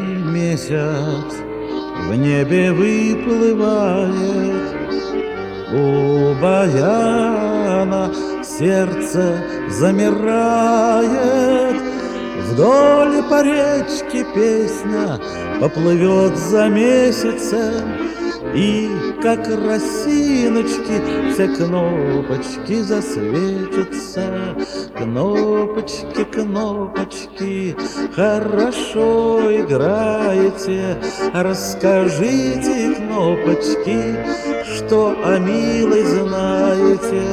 месяц в небе выплывает. У баяна сердце замирает. Вдоль по речке песня поплывет за месяцем, и как росиночки все кнопочки засветятся. Кнопочки, кнопочки, хорошо играете. Расскажите, кнопочки, что о милой знаете.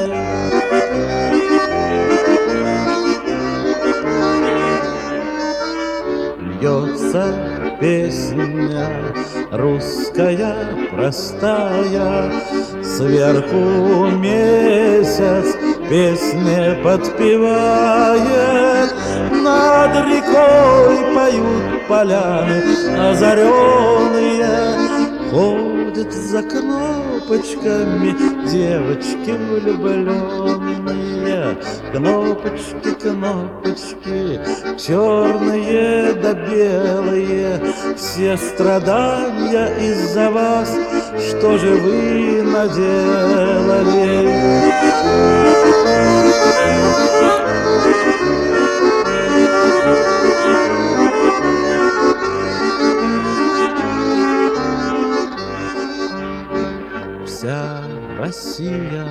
Льется песня русская простая, сверху месяц песни подпевает. Над рекой поют поляны озаренные, ходят за кнопочками девочки влюбленные. Кнопочки, кнопочки, черные да белые, все страдания из-за вас, что же вы наделали? Вся Россия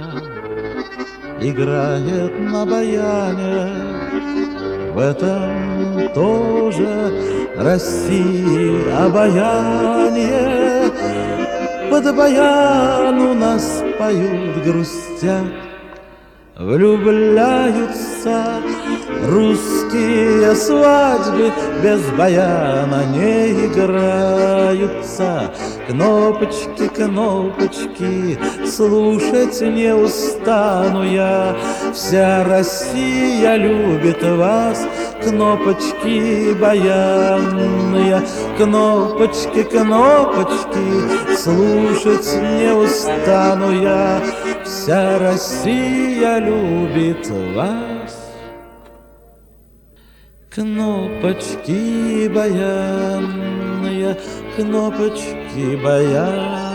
играет на баяне, в этом тоже России обаяние. Под баян у нас поют, грустят, влюбляются. Русские свадьбы без баяна не играются. Кнопочки, кнопочки, слушать не устану я. Вся Россия любит вас, кнопочки баянные. Кнопочки, кнопочки, слушать не устану я. Вся Россия любит вас. Кнопочки баянные, кнопочки баянные.